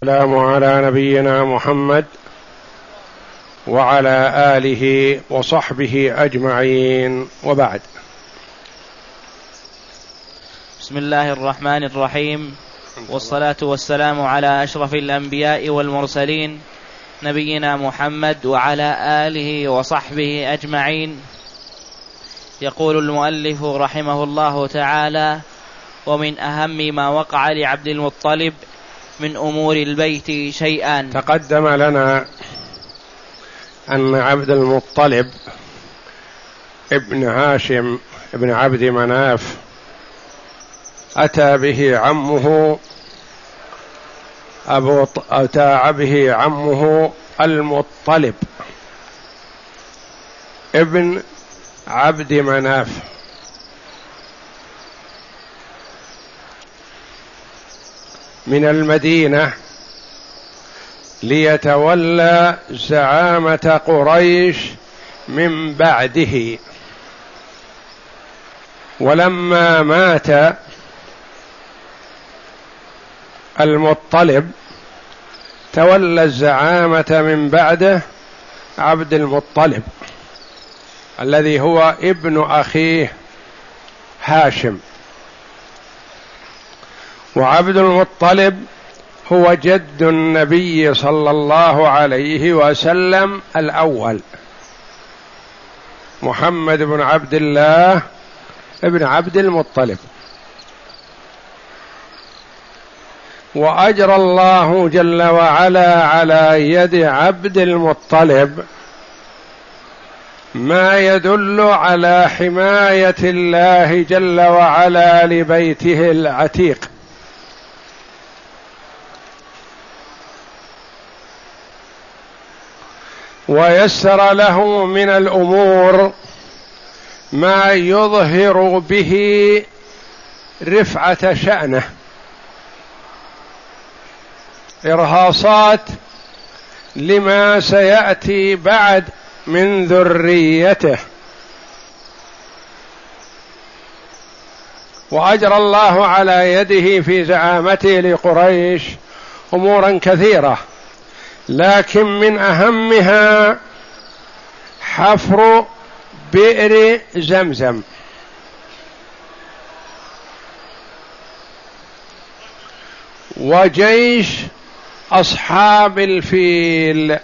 السلام على نبينا محمد وعلى آله وصحبه أجمعين، وبعد. بسم الله الرحمن الرحيم، والصلاة والسلام على أشرف الأنبياء والمرسلين نبينا محمد وعلى آله وصحبه أجمعين. يقول المؤلف رحمه الله تعالى: ومن أهم ما وقع لعبد المطلب من أمور البيت شيئان. تقدم لنا أن عبد المطلب ابن هاشم ابن عبد مناف أتى به عمه المطلب ابن عبد مناف، من المدينة ليتولى زعامة قريش من بعده. ولما مات المطلب تولى الزعامة من بعده عبد المطلب الذي هو ابن أخيه هاشم. وعبد المطلب هو جد النبي صلى الله عليه وسلم الأول، محمد بن عبد الله ابن عبد المطلب. وأجرى الله جل وعلا على يد عبد المطلب ما يدل على حماية الله جل وعلا لبيته العتيق. ويسر له من الأمور ما يظهر به رفعة شأنه، إرهاصات لما سيأتي بعد من ذريته. وأجرى الله على يده في زعامته لقريش أمورا كثيرة، لكن من أهمها حفر بئر زمزم. وجيش أصحاب الفيل،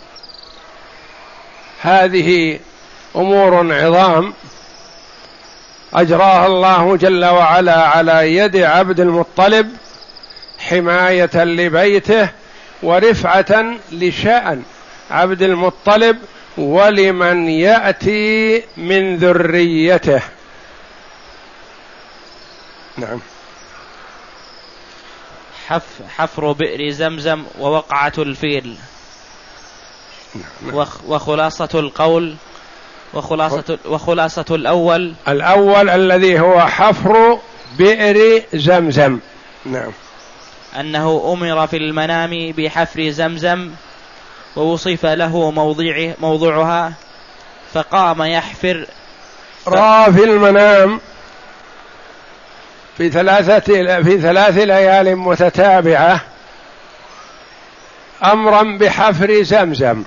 هذه أمور عظام أجراها الله جل وعلا على يد عبد المطلب حماية لبيته ورفعة لشأن عبد المطلب ولمن يأتي من ذريته. نعم. حفر بئر زمزم ووقعة الفيل. وخلاصة القول وخلاصة الأول الذي هو حفر بئر زمزم. نعم. أنه أمر في المنام بحفر زمزم ووصف له موضعها فقام يحفر. رأى في المنام في 3 ليال متتابعة أمرا بحفر زمزم،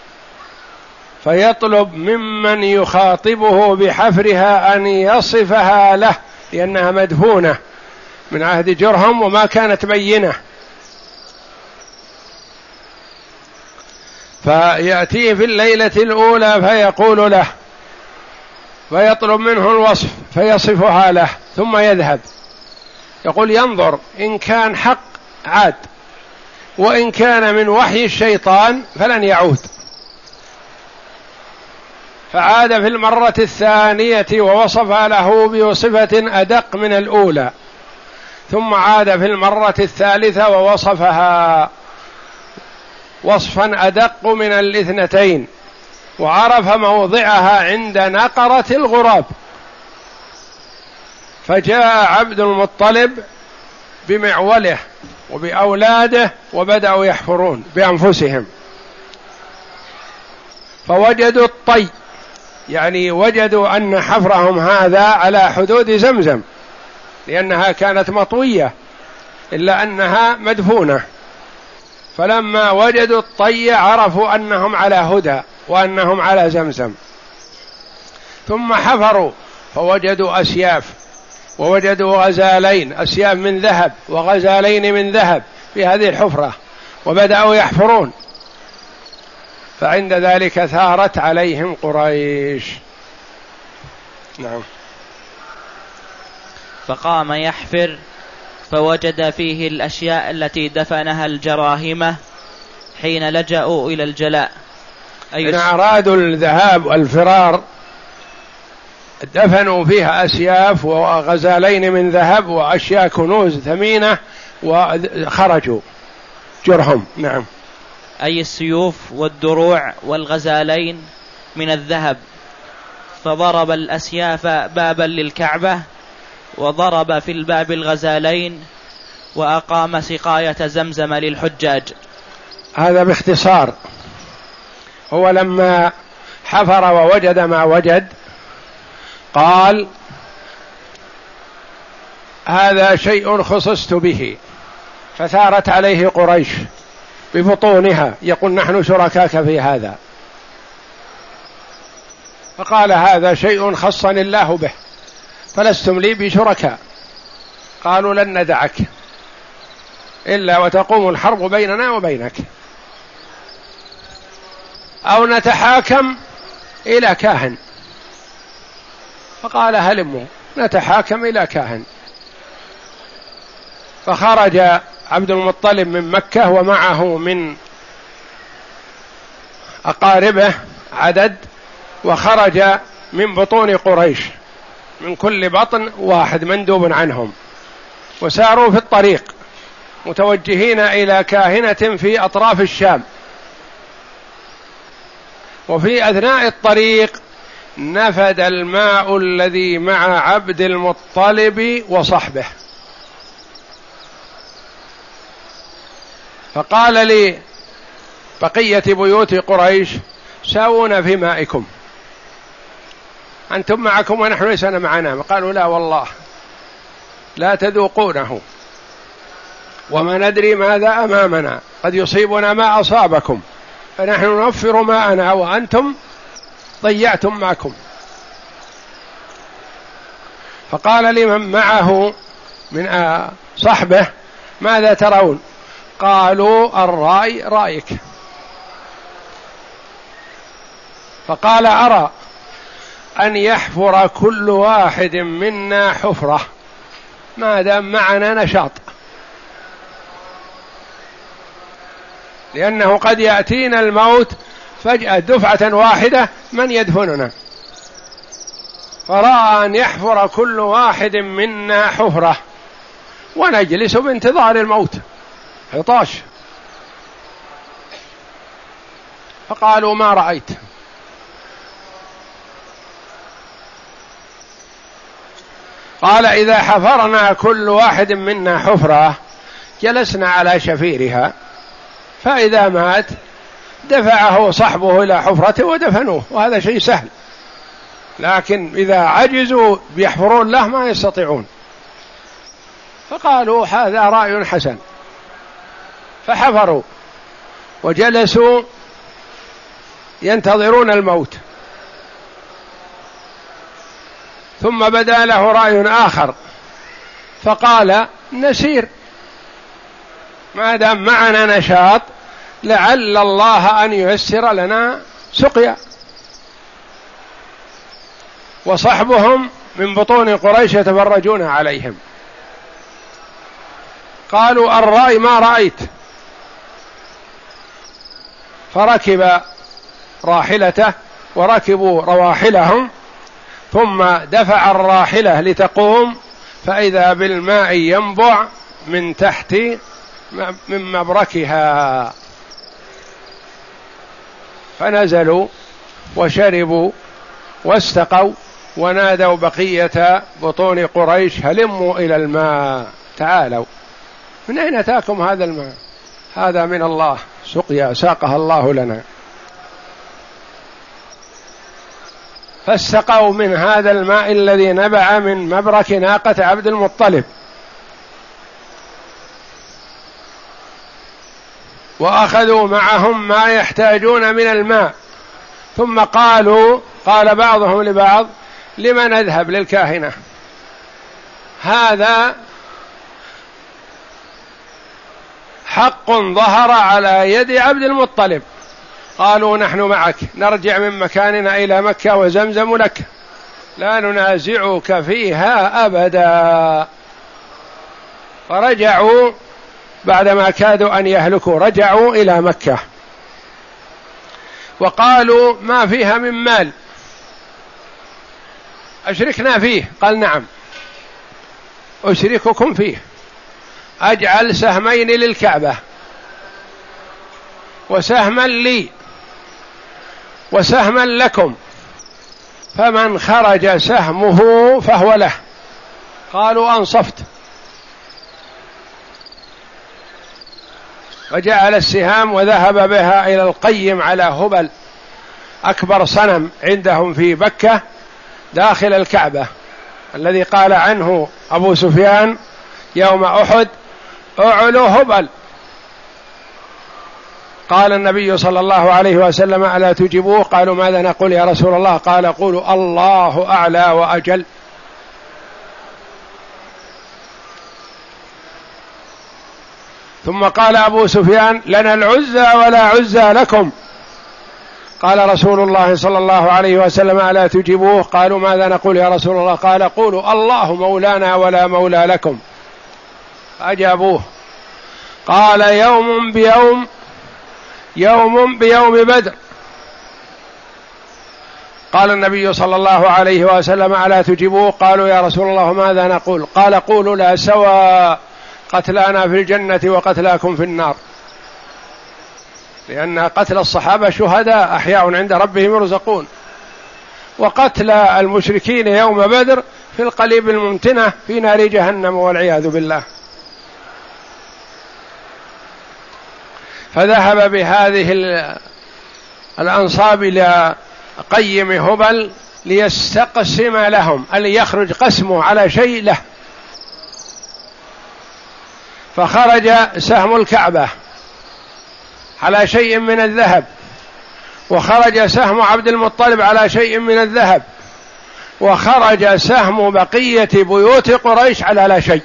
فيطلب ممن يخاطبه بحفرها أن يصفها له، لأنها مدفونة من عهد جرهم وما كانت بينة. فيأتيه في الليلة الأولى فيقول له، فيطلب منه الوصف فيصفها له، ثم يذهب يقول ينظر إن كان حق عاد، وإن كان من وحي الشيطان فلن يعود. فعاد في المرة الثانية ووصف له بصفة أدق من الأولى، ثم عاد في المرة الثالثة ووصفها وصفا أدق من الاثنتين، وعرف موضعها عند نقرة الغراب. فجاء عبد المطلب بمعوله وبأولاده وبدأوا يحفرون بأنفسهم، فوجدوا الطي، يعني وجدوا أن حفرهم هذا على حدود زمزم، لأنها كانت مطوية إلا أنها مدفونة. فلما وجدوا الطي عرفوا أنهم على هدى وأنهم على زمزم، ثم حفروا فوجدوا أسياف، ووجدوا غزالين، أسياف من ذهب وغزالين من ذهب في هذه الحفرة، وبدأوا يحفرون، فعند ذلك ثارت عليهم قريش. نعم. فقام يحفر فوجد فيه الأشياء التي دفنها الجراهمة حين لجأوا إلى الجلاء، إن أرادوا الذهاب والفرار دفنوا فيها أسياف وغزالين من ذهب وأشياء كنوز ثمينة وخرجوا جرهم. نعم. أي السيوف والدروع والغزالين من الذهب، فضرب الأسياف بابا للكعبة، وضرب في الباب الغزالين، وأقام سقاية زمزم للحجاج. هذا باختصار. هو لما حفر ووجد ما وجد قال هذا شيء خصصت به، فثارت عليه قريش ببطونها يقول نحن شركاك في هذا، فقال هذا شيء خصني الله به فلستم لي بشركاء. قالوا لن ندعك إلا وتقوم الحرب بيننا وبينك، أو نتحاكم إلى كاهن. فقال هلموا نتحاكم إلى كاهن. فخرج عبد المطلب من مكة ومعه من أقاربه عدد، وخرج من بطون قريش من كل بطن واحد مندوب عنهم، وساروا في الطريق متوجهين إلى كاهنة في أطراف الشام. وفي أثناء الطريق نفد الماء الذي مع عبد المطلب وصحبه، فقال لي بقية بيوت قريش ساوون في مائكم، أنتم معكم ونحن لسنا معنا. قالوا لا والله لا تذوقونه وما ندري ماذا أمامنا، قد يصيبنا ما أصابكم، فنحن نوفر ماءنا وأنتم ضيعتم معكم. فقال لمن معه من صحبه ماذا ترون؟ قالوا الرأي رأيك. فقال أرى أن يحفر كل واحد منا حفرة ما دام معنا نشاط، لأنه قد يأتينا الموت فجأة دفعة واحدة من يدفننا. فرأى أن يحفر كل واحد منا حفرة ونجلس بانتظار الموت عطاش. فقالوا ما رأيت؟ قال إذا حفرنا كل واحد منا حفرة جلسنا على شفيرها، فإذا مات دفعه صحبه إلى حفرته ودفنوه، وهذا شيء سهل. لكن إذا عجزوا بيحفرون له ما يستطيعون. فقالوا هذا رأي حسن، فحفروا وجلسوا ينتظرون الموت. ثم بدا له رأي آخر، فقال نسير ما دام معنا نشاط لعل الله أن ييسر لنا سقيا. وصحبهم من بطون قريش يتفرجون عليهم. قالوا الرأي ما رأيت. فركب راحلته وركبوا رواحلهم، ثم دفع الراحلة لتقوم، فإذا بالماء ينبع من تحت من مبركها، فنزلوا وشربوا واستقوا ونادوا بقية بطون قريش هلموا إلى الماء، تعالوا. من أين أتاكم هذا الماء؟ هذا من الله، سقيا ساقها الله لنا. فاستقوا من هذا الماء الذي نبع من مبرك ناقة عبد المطلب. وأخذوا معهم ما يحتاجون من الماء، ثم قال بعضهم لبعض: لما نذهب للكاهنة؟ هذا حق ظهر على يد عبد المطلب. قالوا: نحن معك، نرجع من مكاننا إلى مكة وزمزم لك، لا ننازعك فيها أبدا. فرجعوا بعدما كادوا أن يهلكوا، رجعوا إلى مكة وقالوا: ما فيها من مال أشركنا فيه؟ قال: نعم، أشرككم فيه، أجعل سهمين للكعبة وسهما لي وسهما لكم، فمن خرج سهمه فهو له. قالوا: أنصفت. وجعل السهام وذهب بها إلى القيم على هبل، أكبر صنم عندهم في مكة داخل الكعبة، الذي قال عنه أبو سفيان يوم أحد: أعلو هبل. قال النبي صلى الله عليه وسلم: ألا تجيبوه؟ قالوا: ماذا نقول يا رسول الله؟ قال: قولوا الله أعلى وأجل. ثم قال أبو سفيان: لنا العزى ولا عزى لكم. قال رسول الله صلى الله عليه وسلم: ألا تجيبوه؟ قالوا: ماذا نقول يا رسول الله؟ قال: قولوا الله مولانا ولا مولى لكم. فأجابوه. قال: يوم بيوم، يوم بيوم بدر. قال النبي صلى الله عليه وسلم: ألا تجيبوه؟ قالوا: يا رسول الله ماذا نقول؟ قال: قولوا لا سواء، قتلانا في الجنة وقتلاكم في النار، لأن قتل الصحابة شهداء أحياء عند ربهم يرزقون، وقتل المشركين يوم بدر في القليب الممتنة في نار جهنم والعياذ بالله. فذهب بهذه الأنصاب إلى قيم هبل ليستقسم لهم، اللي يخرج قسمه على شيء له. فخرج سهم الكعبة على شيء من الذهب، وخرج سهم عبد المطلب على شيء من الذهب، وخرج سهم بقية بيوت قريش على لا شيء.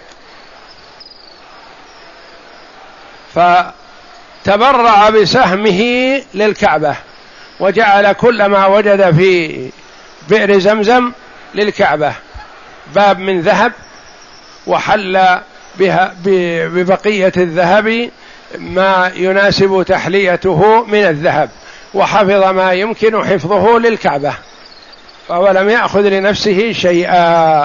فتبرع بسهمه للكعبة، وجعل كل ما وجد في بئر زمزم للكعبة، باب من ذهب، وحل بها ببقية الذهب ما يناسب تحليته من الذهب، وحفظ ما يمكن حفظه للكعبة، فهو لم يأخذ لنفسه شيئا.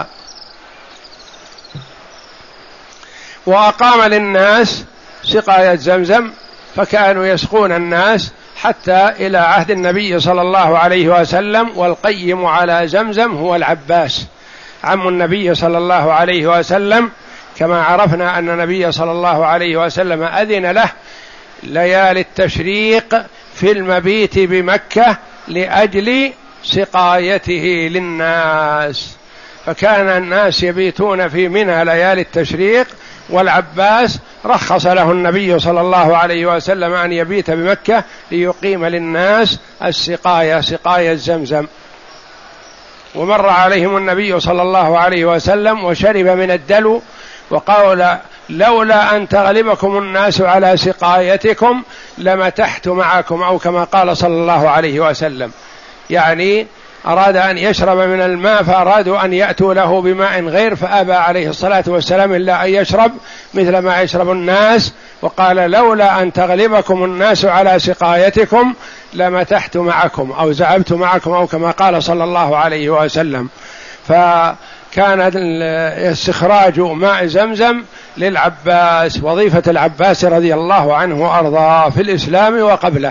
وأقام للناس سقاية زمزم، فكانوا يسقون الناس حتى إلى عهد النبي صلى الله عليه وسلم. والقيم على زمزم هو العباس عم النبي صلى الله عليه وسلم، كما عرفنا أن النبي صلى الله عليه وسلم أذن له ليالي التشريق في المبيت بمكة لأجل سقايته للناس، فكان الناس يبيتون في منى ليالي التشريق، والعباس رخص له النبي صلى الله عليه وسلم أن يبيت بمكة ليقيم للناس السقاية، سقاية زمزم. ومر عليهم النبي صلى الله عليه وسلم وشرب من الدلو، وقال: لولا أن تغلبكم الناس على سقايتكم لمتحت معكم، أو كما قال صلى الله عليه وسلم، يعني أراد أن يشرب من الماء، فأرادوا أن يأتوا له بماء غير، فأبى عليه الصلاة والسلام إلا أن يشرب مثل ما يشرب الناس، وقال: لولا أن تغلبكم الناس على سقايتكم لمتحت معكم أو زعبت معكم، أو كما قال صلى الله عليه وسلم. فكان استخراج ماء زمزم للعباس، وظيفة العباس رضي الله عنه وأرضاه في الإسلام وقبله.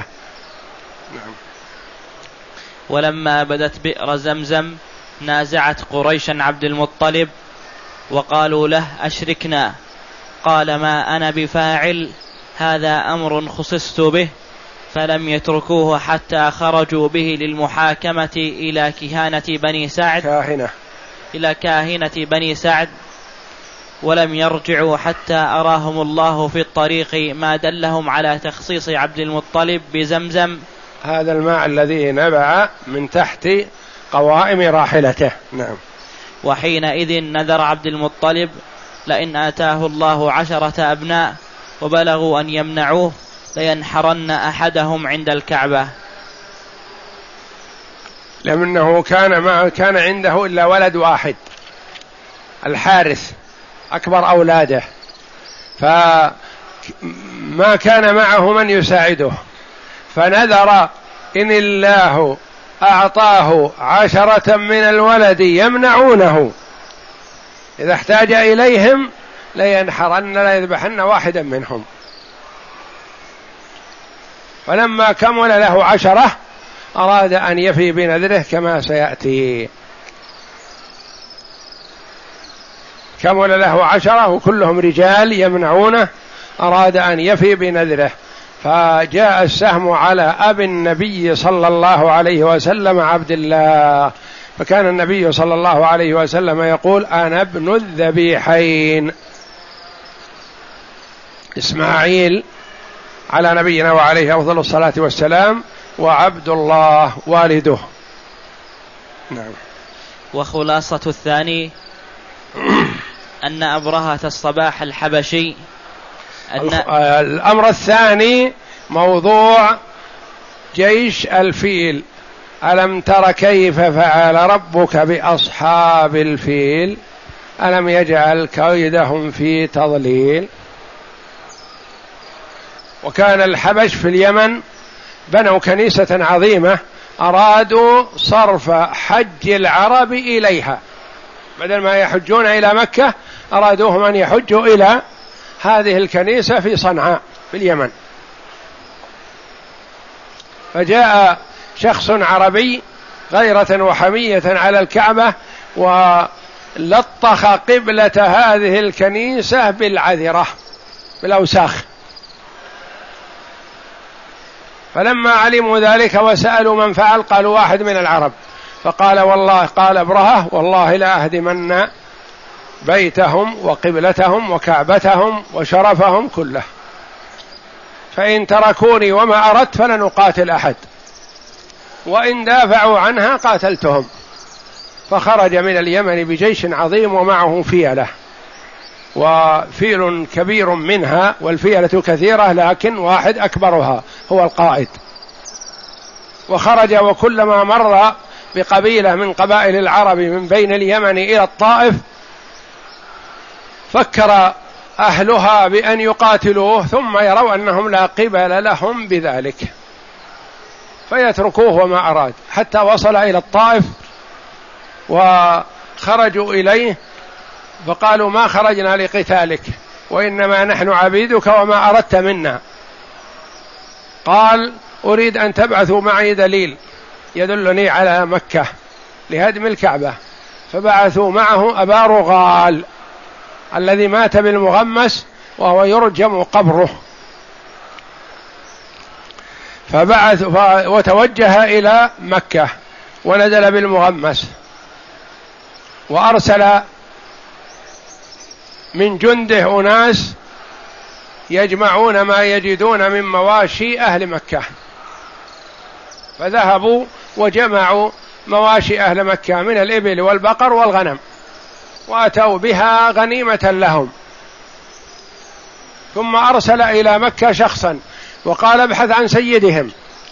ولما بدت بئر زمزم نازعت قريشا عبد المطلب وقالوا له: أشركنا. قال: ما أنا بفاعل، هذا أمر خصصت به. فلم يتركوه حتى خرجوا به للمحاكمة إلى كهانة بني سعد، إلى كاهنة بني سعد، ولم يرجعوا حتى أراهم الله في الطريق ما دلهم على تخصيص عبد المطلب بزمزم. هذا الماء الذي نبع من تحت قوائم راحلته. نعم. وحينئذ نذر عبد المطلب لئن آتاه الله 10 أبناء وبلغوا أن يمنعوه لينحرن أحدهم عند الكعبة، لأنه ما كان عنده إلا ولد واحد الحارث أكبر أولاده، فما كان معه من يساعده، فنذر إن الله أعطاه 10 من الولد يمنعونه إذا احتاج إليهم لينحرن ليذبحن واحدا منهم. فلما كمل له 10 أراد أن يفي بنذره كما سيأتي. كمل له 10 وكلهم رجال يمنعونه، أراد أن يفي بنذره، فجاء السهم على أبي النبي صلى الله عليه وسلم عبد الله، فكان النبي صلى الله عليه وسلم يقول أنا ابن الذبيحين إسماعيل على نبينا وعليه أفضل الصلاة والسلام وعبد الله والده. نعم. وخلاصة الثاني أن أبرهة الصباح الحبشي الأمر الثاني موضوع جيش الفيل. ألم تر كيف فعل ربك بأصحاب الفيل ألم يجعل كيدهم في تضليل. وكان الحبش في اليمن بنوا كنيسة عظيمة، أرادوا صرف حج العرب إليها، بدل ما يحجون إلى مكة أرادوهم أن يحجوا إلى هذه الكنيسة في صنعاء في اليمن. فجاء شخص عربي غيرة وحمية على الكعبة ولطخ قبلة هذه الكنيسة بالعذرة بالأوساخ، فلما علموا ذلك وسألوا من فعل قالوا واحد من العرب، فقال والله قال أبرهة والله لا أهدمن بيتهم وقبلتهم وكعبتهم وشرفهم كله، فإن تركوني وما أردت فلن أقاتل أحد، وإن دافعوا عنها قاتلتهم. فخرج من اليمن بجيش عظيم ومعه فيلة، وفيل كبير منها والفيلة كثيرة لكن واحد أكبرها هو القائد. وخرج وكلما مر بقبيلة من قبائل العرب من بين اليمن إلى الطائف فكر أهلها بأن يقاتلوه ثم يروا أنهم لا قبل لهم بذلك فيتركوه وما أراد، حتى وصل إلى الطائف وخرجوا إليه فقالوا ما خرجنا لقتالك وإنما نحن عبيدك وما أردت منا. قال أريد أن تبعثوا معي دليل يدلني على مكة لهدم الكعبة، فبعثوا معه أبا رغال الذي مات بالمغمس وهو يرجم قبره، فبعث وتوجه إلى مكة ونزل بالمغمس، وأرسل من جنده أناس يجمعون ما يجدون من مواشي أهل مكة، فذهبوا وجمعوا مواشي أهل مكة من الإبل والبقر والغنم وأتوا بها غنيمة لهم. ثم أرسل إلى مكة شخصا وقال ابحث عن سيدهم،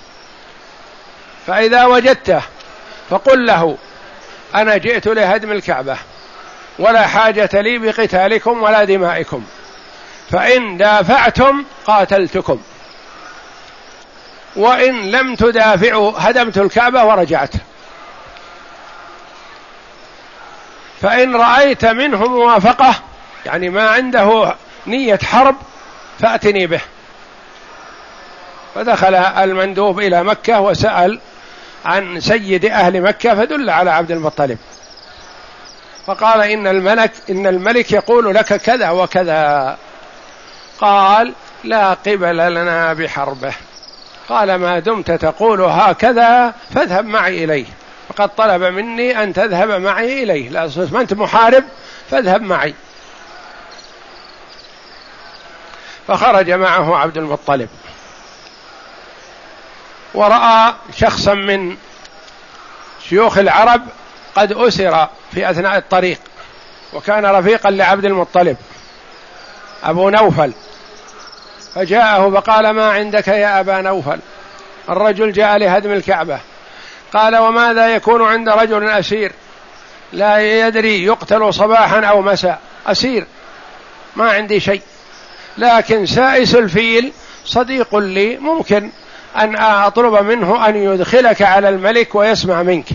فإذا وجدته فقل له أنا جئت لهدم الكعبة ولا حاجة لي بقتالكم ولا دمائكم، فإن دافعتم قاتلتكم وإن لم تدافعوا هدمت الكعبة ورجعت، فإن رأيت منه موافقة يعني ما عنده نية حرب فأتني به. فدخل المندوب إلى مكة وسأل عن سيد أهل مكة فدل على عبد المطلب، فقال إن الملك يقول لك كذا وكذا. قال لا قبل لنا بحربه. قال ما دمت تقول هكذا فاذهب معي إليه، فقد طلب مني أن تذهب معي إليه، لا ما أنت محارب فاذهب معي. فخرج معه عبد المطلب، ورأى شخصا من شيوخ العرب قد أسر في أثناء الطريق، وكان رفيقا لعبد المطلب أبو نوفل، فجاءه فقال: ما عندك يا أبا نوفل؟ الرجل جاء لهدم الكعبة. قال: وماذا يكون عند رجل أسير لا يدري يقتل صباحا أو مساء؟ أسير، ما عندي شيء، لكن سائس الفيل صديق لي، ممكن أن أطلب منه أن يدخلك على الملك ويسمع منك.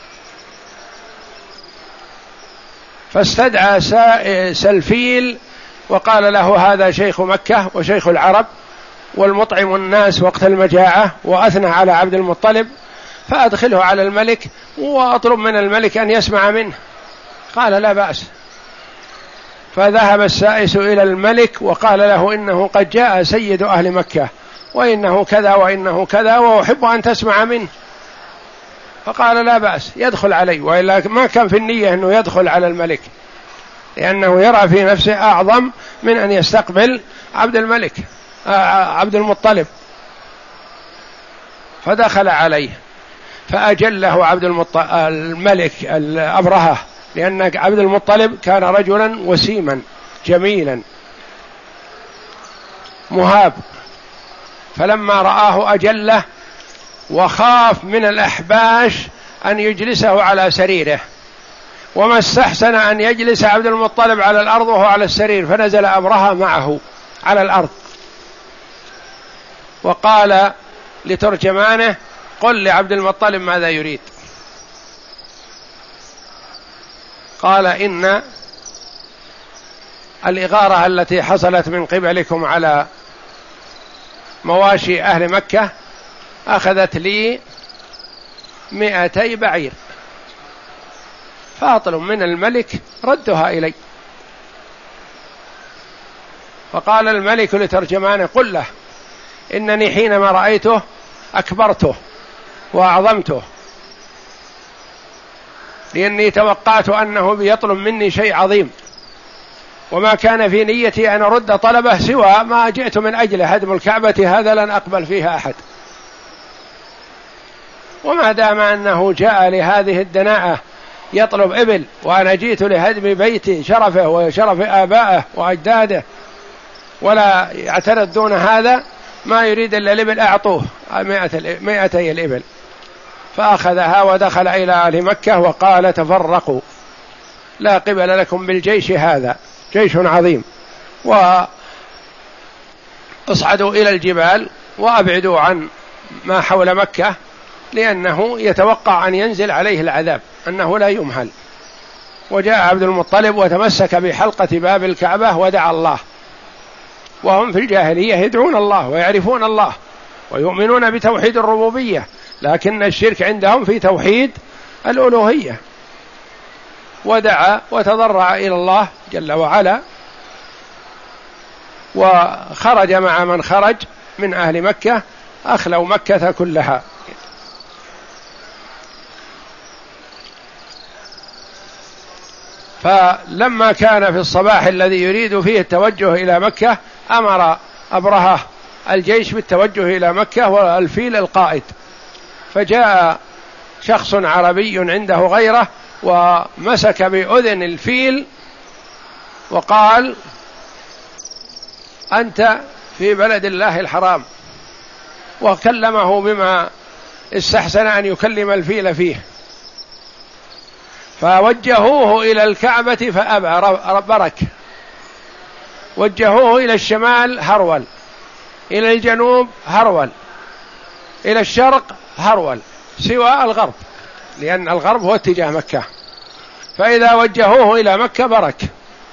فاستدعى سائس الفيل وقال له: هذا شيخ مكة وشيخ العرب والمطعم الناس وقت المجاعة، وأثنى على عبد المطلب، فأدخله على الملك وأطلب من الملك أن يسمع منه. قال: لا بأس. فذهب السائس إلى الملك وقال له: إنه قد جاء سيد أهل مكة، وإنه كذا وإنه كذا، وأحب أن تسمع منه. فقال: لا بأس، يدخل علي، وإلا ما كان في النية أنه يدخل على الملك، لأنه يرى في نفسه أعظم من أن يستقبل عبد المطلب. فدخل عليه فأجله الملك أبرهة، لأن عبد المطلب كان رجلا وسيما جميلا مهاب، فلما رآه أجله وخاف من الأحباش أن يجلسه على سريره، وما استحسن أن يجلس عبد المطلب على الأرض وهو على السرير، فنزل أبرهة معه على الأرض وقال لترجمانه: قل لعبد المطلب ماذا يريد. قال: إن الإغارة التي حصلت من قبلكم على مواشي أهل مكة أخذت لي 200 بعير، فأطلب من الملك ردها إلي. فقال الملك لترجمانه: قل له إنني حينما رأيته أكبرته وأعظمته، لأني توقعت أنه بيطلب مني شيء عظيم، وما كان في نيتي أن أرد طلبه سوى ما جئت من أجل هدم الكعبة، هذا لن أقبل فيها أحد. وما دام أنه جاء لهذه الدناءة يطلب إبل، وأنا جئت لهدم بيتي شرفه وشرف آبائه وأجداده ولا يعترض دون هذا، ما يريد إلا الإبل، أعطوه 200 الإبل. فأخذها ودخل إلى أهل مكة وقال: تفرقوا، لا قبل لكم بالجيش، هذا جيش عظيم، واصعدوا إلى الجبال وأبعدوا عن ما حول مكة، لأنه يتوقع أن ينزل عليه العذاب، أنه لا يمهل. وجاء عبد المطلب وتمسك بحلقة باب الكعبة ودعا الله، وهم في الجاهلية يدعون الله ويعرفون الله ويؤمنون بتوحيد الربوبية، لكن الشرك عندهم في توحيد الألوهية. ودعا وتضرع إلى الله جل وعلا، وخرج مع من خرج من أهل مكة، أخلوا مكة كلها. فلما كان في الصباح الذي يريد فيه التوجه إلى مكة، أمر أبرهة الجيش بالتوجه إلى مكة والفيل القائد، فجاء شخص عربي عنده غيره ومسك بأذن الفيل وقال: أنت في بلد الله الحرام، وكلمه بما استحسن أن يكلم الفيل فيه، فوجهوه إلى الكعبة فأبى برك، وجهوه إلى الشمال هرول، إلى الجنوب هرول، إلى الشرق هرول، سوى الغرب، لأن الغرب هو اتجاه مكة، فإذا وجهوه إلى مكة برك.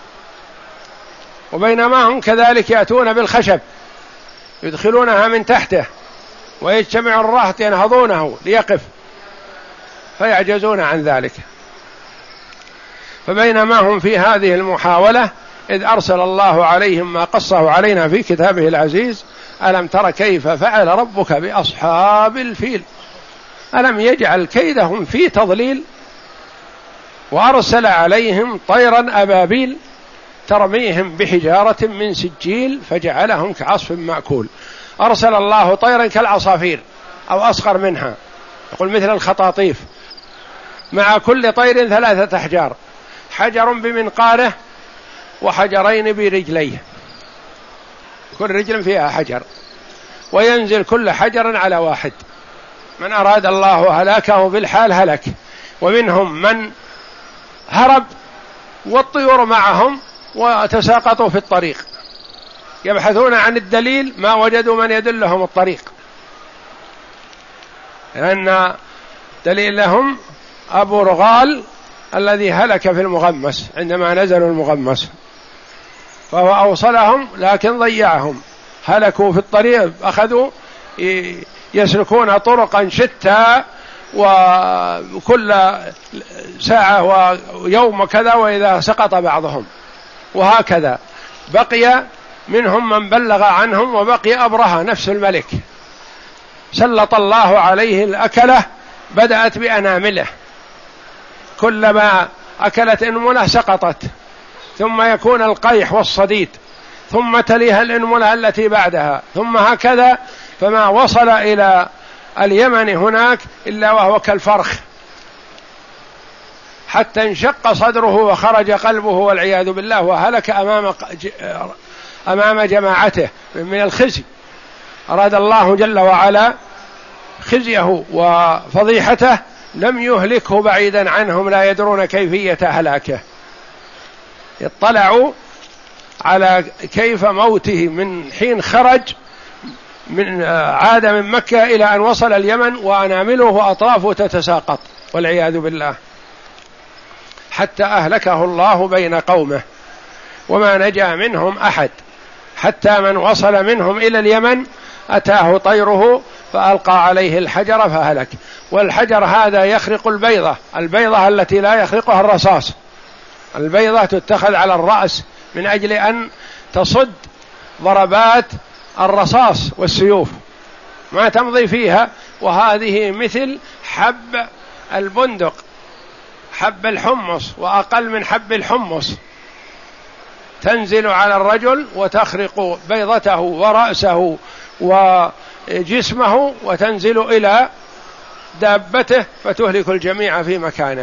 وبينما هم كذلك يأتون بالخشب يدخلونها من تحته، ويجتمع الرهط ينهضونه ليقف، فيعجزون عن ذلك. فبينما هم في هذه المحاولة إذ أرسل الله عليهم ما قصه علينا في كتابه العزيز: ألم تر كيف فعل ربك بأصحاب الفيل ألم يجعل كيدهم في تضليل وأرسل عليهم طيرا أبابيل ترميهم بحجارة من سجيل فجعلهم كعصف مأكول. أرسل الله طيرا كالعصافير أو أصغر منها، يقول مثل الخطاطيف، مع كل طير 3 أحجار، حجر بمنقاره وحجرين برجليه، كل رجل فيها حجر، وينزل كل حجر على واحد. من أراد الله هلاكه بالحال هلك، ومنهم من هرب والطيور معهم وتساقطوا في الطريق يبحثون عن الدليل ما وجدوا من يدلهم الطريق، لأن دليلهم أبو رغال الذي هلك في المغمس عندما نزلوا المغمس، فهو أوصلهم لكن ضيعهم، هلكوا في الطريق، أخذوا يسلكون طرقا شتى وكل ساعة ويوم كذا وإذا سقط بعضهم، وهكذا بقي منهم من بلغ عنهم، وبقي أبرهة نفس الملك سلط الله عليه الأكلة، بدأت بأنامله، كلما أكلت أنملة سقطت، ثم يكون القيح والصديد، ثم تليها الأنملة التي بعدها، ثم هكذا، فما وصل إلى اليمن هناك إلا وهو كالفرخ، حتى انشق صدره وخرج قلبه والعياذ بالله، وهلك أمام جماعته من الخزي. أراد الله جل وعلا خزيه وفضيحته، لم يهلكه بعيدا عنهم، لا يدرون كيفية هلاكه. اطلعوا على كيف موته من حين خرج عاد من مكة إلى أن وصل اليمن، وأنامله وأطرافه تتساقط والعياذ بالله، حتى أهلكه الله بين قومه، وما نجا منهم أحد، حتى من وصل منهم إلى اليمن أتاه طيره فألقى عليه الحجر فهلك. والحجر هذا يخرق البيضة التي لا يخرقها الرصاص، البيضة تتخذ على الرأس من أجل أن تصد ضربات الرصاص والسيوف، ما تمضي فيها. وهذه مثل حب البندق، حب الحمص وأقل من حب الحمص، تنزل على الرجل وتخرق بيضته ورأسه وجسمه، وتنزل إلى دابته فتهلك الجميع في مكانه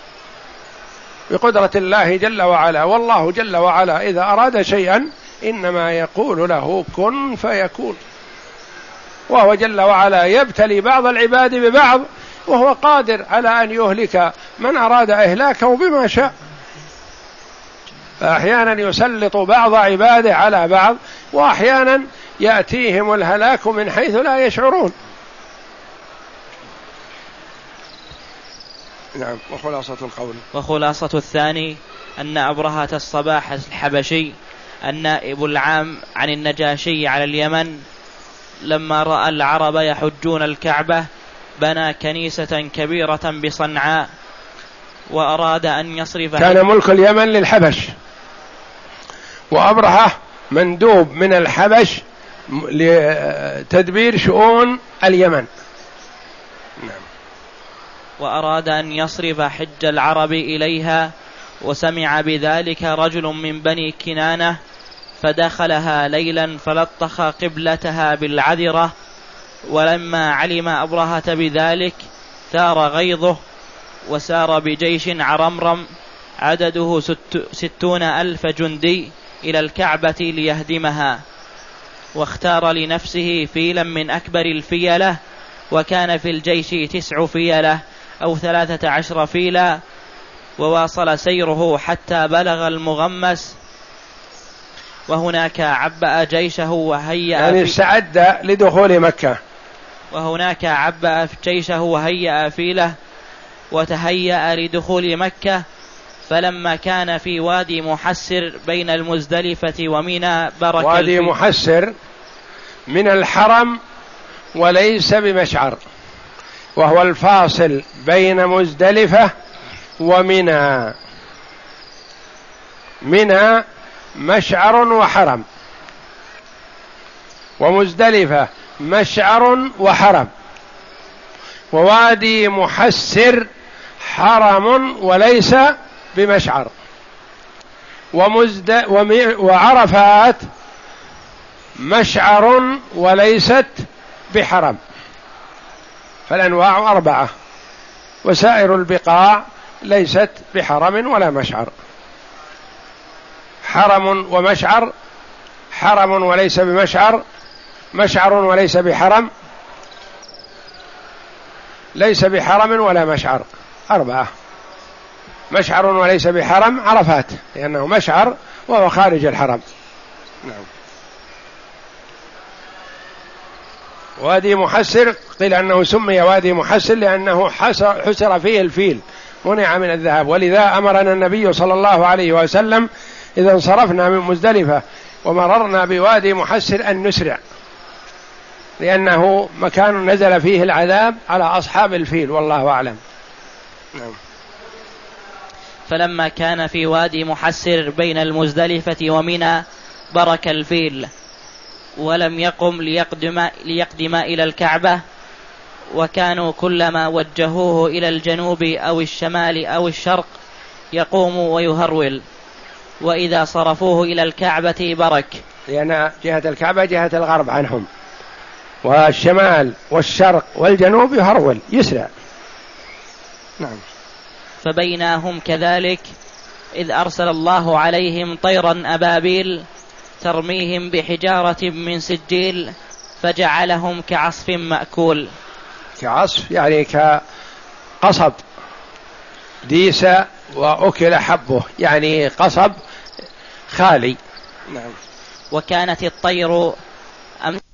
بقدرة الله جل وعلا. والله جل وعلا إذا أراد شيئا إنما يقول له كن فيكون، وهو جل وعلا يبتلي بعض العباد ببعض، وهو قادر على أن يهلك من أراد إهلاكه بما شاء. فأحيانا يسلط بعض عباده على بعض، وأحيانا يأتيهم الهلاك من حيث لا يشعرون. نعم. وخلاصة القول، وخلاصة الثاني أن أبرهة الصباح الحبشي النائب العام عن النجاشي على اليمن لما رأى العرب يحجون الكعبة بنى كنيسة كبيرة بصنعاء، وأراد أن يصرف. كان ملك اليمن للحبش، وأبرهة مندوب من الحبش لتدبير شؤون اليمن. نعم. وأراد أن يصرف حج العرب إليها، وسمع بذلك رجل من بني كنانة فدخلها ليلا فلطخ قبلتها بالعذرة، ولما علم أبرهة بذلك ثار غيظه، وسار بجيش عرمرم عدده 60,000 جندي إلى الكعبة ليهدمها، واختار لنفسه فيلا من أكبر الفيلة، وكان في الجيش 9 فيلة أو 13 فيلا، وواصل سيره حتى بلغ المغمس، وهناك عبأ جيشه وهيأ يعني استعد لدخول مكة، وهناك عبأ جيشه وهيأ فيله وتهيأ لدخول مكة. فلما كان في وادي محسر بين المزدلفة ومنى برك وادي محسر من الحرم وليس بمشعر، وهو الفاصل بين مزدلفة ومنى. منى مشعر وحرم، ومزدلفة مشعر وحرم، ووادي محسر حرم وليس بمشعر. وعرفات مشعر وليست بحرم، فالأنواع 4، وسائر البقاع ليست بحرم ولا مشعر. حرم ومشعر، حرم وليس بمشعر، مشعر وليس بحرم، ليس بحرم ولا مشعر، 4. مشعر وليس بحرم عرفات، لأنه مشعر وهو خارج الحرم. نعم. وادي محسر قيل أنه سمي وادي محسر لأنه حسر فيه الفيل، منع من الذهاب، ولذا أمرنا النبي صلى الله عليه وسلم إذا انصرفنا من مزدلفة ومررنا بوادي محسر أن نسرع، لأنه مكان نزل فيه العذاب على أصحاب الفيل، والله أعلم. نعم. فلما كان في وادي محسر بين المزدلفة ومنى برك الفيل، ولم يقم ليقدم إلى الكعبة، وكانوا كلما وجهوه إلى الجنوب أو الشمال أو الشرق يقوم ويهرول، وإذا صرفوه إلى الكعبة برك، لأن جهة الكعبة جهة الغرب عنهم، والشمال والشرق والجنوب يهرول يسرع. نعم. فبينهم كذلك إذ أرسل الله عليهم طيرا أبابيل ترميهم بحجارة من سجيل فجعلهم كعصف مأكول. كعصف يعني كقصب ديس وأكل حبه، يعني قصب خالي. نعم. وكانت الطير